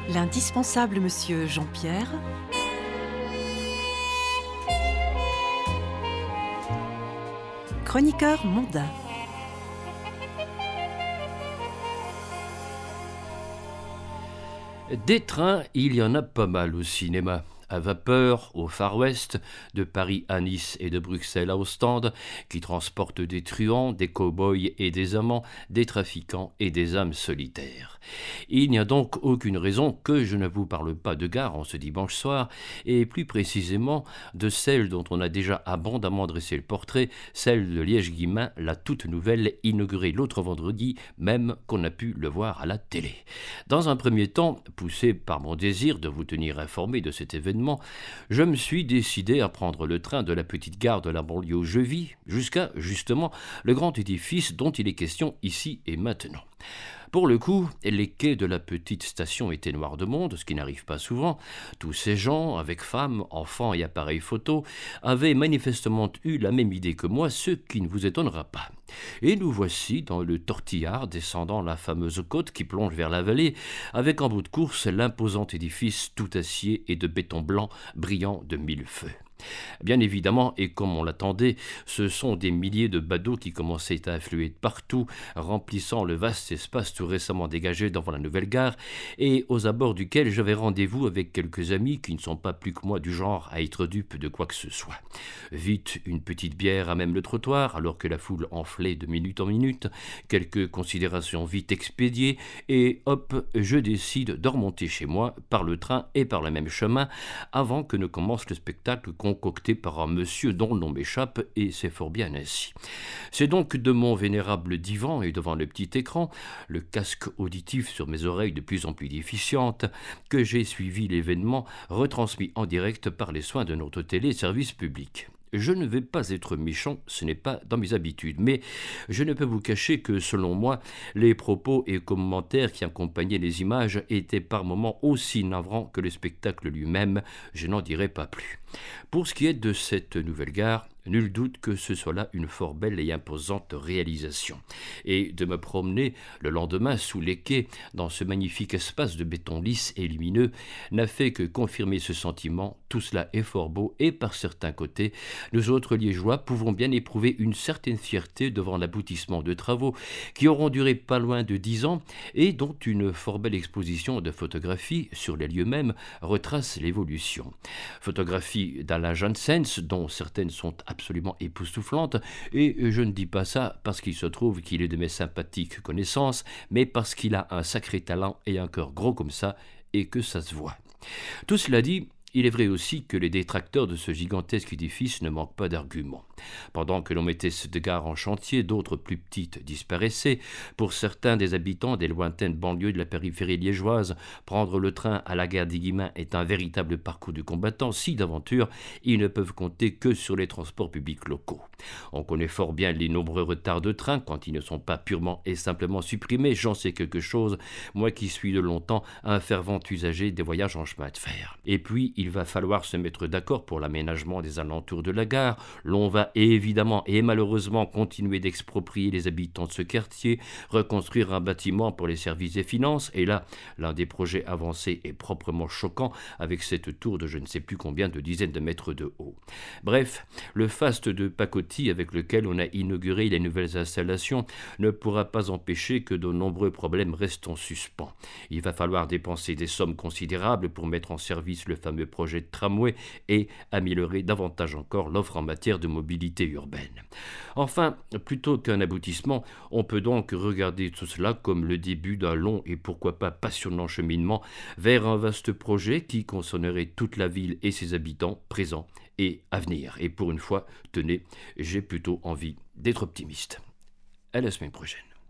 L'indispensable monsieur Jean-Pierre, chroniqueur mondain. Des trains, il y en a pas mal au cinéma. À vapeur, au Far West, de Paris à Nice et de Bruxelles à Ostende, qui transportent des truands, des cow-boys et des amants, des trafiquants et des âmes solitaires. Il n'y a donc aucune raison que je ne vous parle pas de gare en ce dimanche soir, et plus précisément de celle dont on a déjà abondamment dressé le portrait, celle de Liège-Guillemins, la toute nouvelle, inaugurée l'autre vendredi, même qu'on a pu le voir à la télé. Dans un premier temps, poussé par mon désir de vous tenir informé de cet événement, je me suis décidé à prendre le train de la petite gare de la banlieue où je vis jusqu'à, justement, le grand édifice dont il est question ici et maintenant. Pour le coup, les quais de la petite station étaient noirs de monde, ce qui n'arrive pas souvent. Tous ces gens, avec femmes, enfants et appareils photo, avaient manifestement eu la même idée que moi, ce qui ne vous étonnera pas. Et nous voici dans le tortillard descendant la fameuse côte qui plonge vers la vallée, avec en bout de course l'imposant édifice tout acier et de béton blanc brillant de mille feux. Bien évidemment, et comme on l'attendait, ce sont des milliers de badauds qui commençaient à affluer de partout, remplissant le vaste espace tout récemment dégagé devant la nouvelle gare, et aux abords duquel j'avais rendez-vous avec quelques amis qui ne sont pas plus que moi du genre à être dupes de quoi que ce soit. Vite, une petite bière à même le trottoir, alors que la foule enflait de minute en minute, quelques considérations vite expédiées, et hop, je décide de remonter chez moi par le train et par le même chemin, avant que ne commence le spectacle concocté par un monsieur dont le nom m'échappe, et c'est fort bien ainsi. C'est donc de mon vénérable divan et devant le petit écran, le casque auditif sur mes oreilles de plus en plus déficientes, que j'ai suivi l'événement retransmis en direct par les soins de notre télé-service public. Je ne vais pas être méchant, ce n'est pas dans mes habitudes, mais je ne peux vous cacher que, selon moi, les propos et commentaires qui accompagnaient les images étaient par moments aussi navrants que le spectacle lui-même, je n'en dirai pas plus. Pour ce qui est de cette nouvelle gare, nul doute que ce soit là une fort belle et imposante réalisation. Et de me promener le lendemain sous les quais, dans ce magnifique espace de béton lisse et lumineux, n'a fait que confirmer ce sentiment. Tout cela est fort beau et par certains côtés, nous autres Liégeois pouvons bien éprouver une certaine fierté devant l'aboutissement de travaux qui auront duré pas loin de 10 ans et dont une fort belle exposition de photographies sur les lieux mêmes retrace l'évolution. Photographies d'Alain Janssens, dont certaines sont absolument époustouflantes, et je ne dis pas ça parce qu'il se trouve qu'il est de mes sympathiques connaissances, mais parce qu'il a un sacré talent et un cœur gros comme ça, et que ça se voit. Tout cela dit, il est vrai aussi que les détracteurs de ce gigantesque édifice ne manquent pas d'arguments. Pendant que l'on mettait cette gare en chantier, d'autres plus petites disparaissaient. Pour certains des habitants des lointaines banlieues de la périphérie liégeoise, prendre le train à la gare des Guillemins est un véritable parcours du combattant. Si d'aventure, ils ne peuvent compter que sur les transports publics locaux. On connaît fort bien les nombreux retards de train quand ils ne sont pas purement et simplement supprimés. J'en sais quelque chose, moi qui suis de longtemps un fervent usager des voyages en chemin de fer. Et puis, il va falloir se mettre d'accord pour l'aménagement des alentours de la gare. L'on va évidemment et malheureusement continuer d'exproprier les habitants de ce quartier, reconstruire un bâtiment pour les services et finances, et là, l'un des projets avancés est proprement choquant avec cette tour de je ne sais plus combien de dizaines de mètres de haut. Bref, le faste de pacotille avec lequel on a inauguré les nouvelles installations ne pourra pas empêcher que de nombreux problèmes restent en suspens. Il va falloir dépenser des sommes considérables pour mettre en service le fameux projet de tramway et améliorer davantage encore l'offre en matière de mobilité urbaine. Enfin, plutôt qu'un aboutissement, on peut donc regarder tout cela comme le début d'un long et pourquoi pas passionnant cheminement vers un vaste projet qui concernerait toute la ville et ses habitants présents et à venir. Et pour une fois, tenez, j'ai plutôt envie d'être optimiste. À la semaine prochaine.